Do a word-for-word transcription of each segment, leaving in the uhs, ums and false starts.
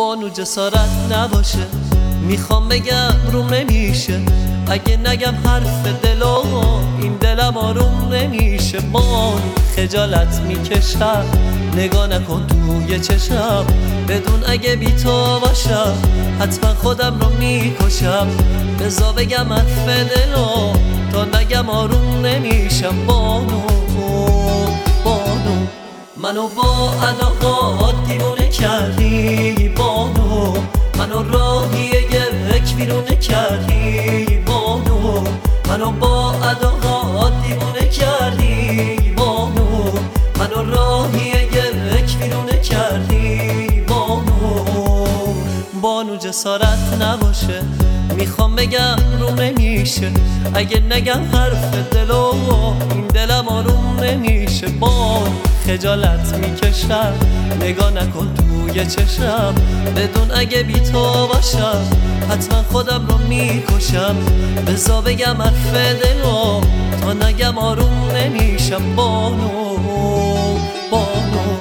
بانو جسارت نباشه، میخوام بگم روم نمیشه. اگه نگم حرف دلو این دلم آروم نمیشه. بانو خجالت میکشم، نگاه نکن توی چشم، بدون اگه بی تو باشم حتما خودم رو میکشم. بذار بگم حرف دلو تا نگم آروم نمیشم. بانو بانو منو با اداهات دیوونه کردی. بانو منو راهی یک بیرونه کردی. بانو منو با اداهات دیوونه کردی. بانو منو راهی یک بیرونه کردی. بانو بانو جسارت نباشه، میخوام بگم روم نمیشه. اگه نگم حرف دلو این دلم آروم نمیشه. بانو خجالت میکشم، نگاه نکن توی چشم، بدون اگه بی تو باشم حتما خودم رو میکشم. بذار بگم حرف دلو تا نگم آروم نمیشم. بانو بانو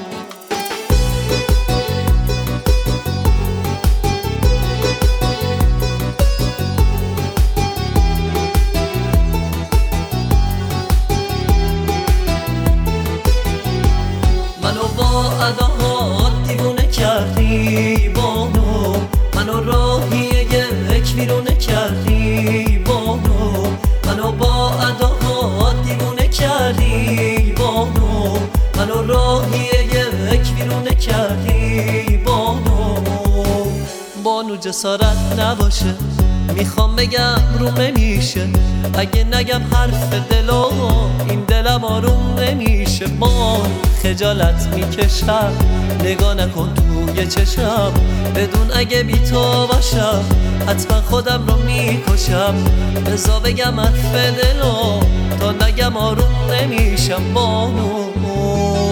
منو با اداهات دیوونه کردی. بانو منو راهی یک بیرونه کردی. بانو منو با اداهات دیوونه کردی. بانو منو راهی یک بیرونه کردی. بانو بانو جسارت نباشه، میخوام بگم روم نمیشه. اگه نگم حرف دلو این دلم آروم نمیشه. بانو خجالت میکشم، نگاه نکن توی چشم، بدون اگه بی تو باشم حتما خودم رو میکشم. بذار بگم حرف دلو تا نگم آروم نمیشم. بانو